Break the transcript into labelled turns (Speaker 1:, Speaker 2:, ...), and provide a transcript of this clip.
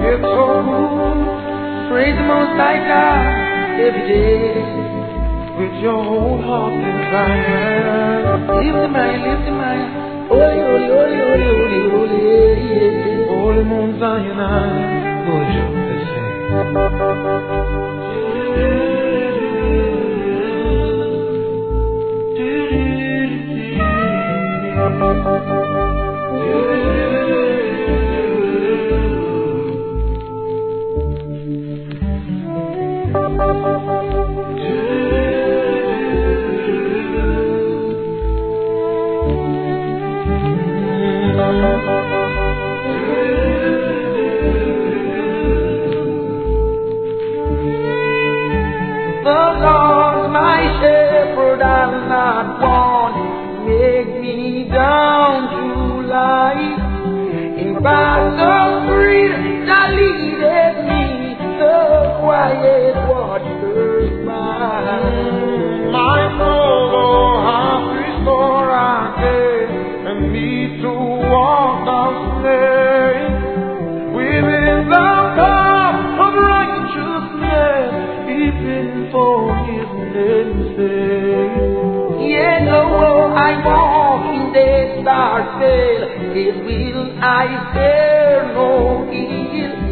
Speaker 1: It's so good. Praise the Most High God every day with your whole heart desire. Lift the mind, lift the mind. Holy, holy, holy, holy, holy, holy, yeah. Holy Mount Zion, would you listen? The Lord my shepherd, I'll not want. Make me down to lie in paths of freedom that leadeth me the quiet waters by. My soul, oh, hath restored again, and me to walk of snare within the path of righteousness, even forgiveness. Yet though I walk in the dark vale, it will I fear no ill.